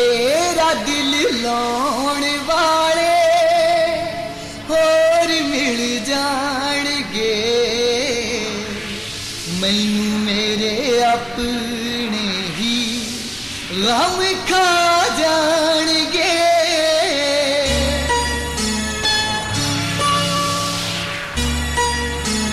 तेरा दिल लाउण वाले होर मिल जाणगे, मैनू मेरे अपने ही गम खा